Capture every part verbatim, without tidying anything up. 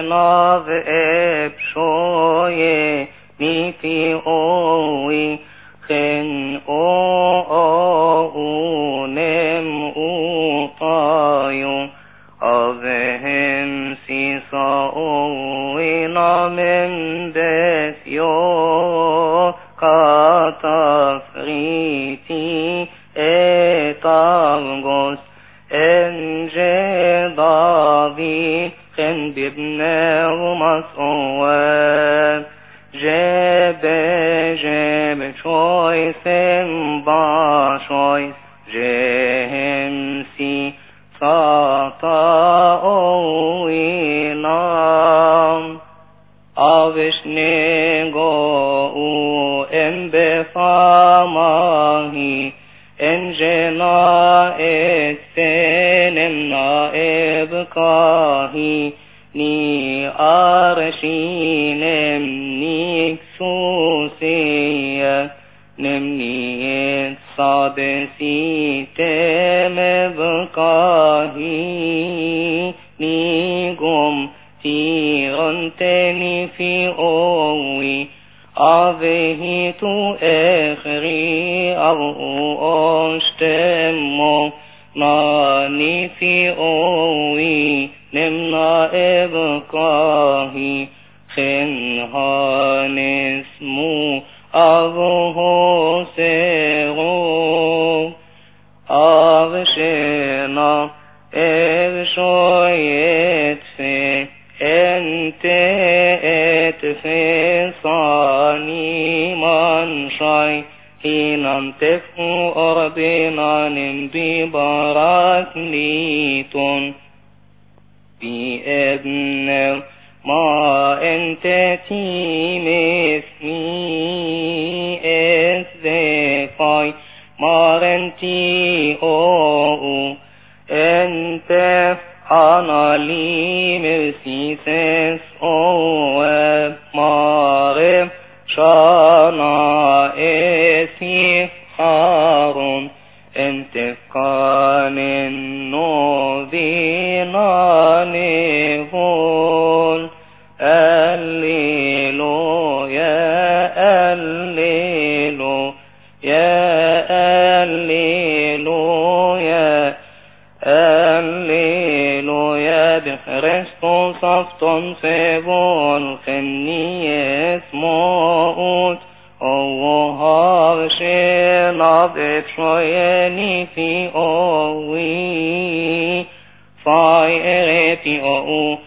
nav epshoye nifi owi chen o unem utayu avhem sisa owi namen besyo katafriti etavgos enje davi chen bibner mas'oe jebe jebe choisem bashois jehem si sata oinam avishnego u embefamahi enjena etsenem na ebkahi ni arshinem niksusiya nemni et sabesi temebkahi ni gum tiranteni fi owi avehi tu ekhri avu oshtemo nani fi owi nemna ebkahi khenhanismu avu hosero avshena evshoyet fe ente et fe sani manshai hinam tefu orbinanim bibarak litun bi ebnev ma ente timesni esdekai marenti ou ente anali mercises oe mare shana esi harun ente kanen novinane vol alleluia alleluia alleluia alleluia بخريستوس afton sevon خنيس موت او هاوشين عبد شويني في اوي فاي اريتي او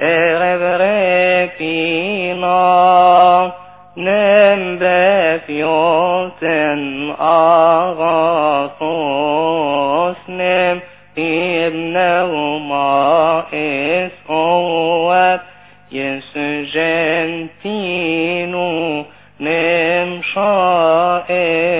اربريتينا نمبفيوتن اغاثوس نم ابنهما اسعوات يسجنتينو نمشائر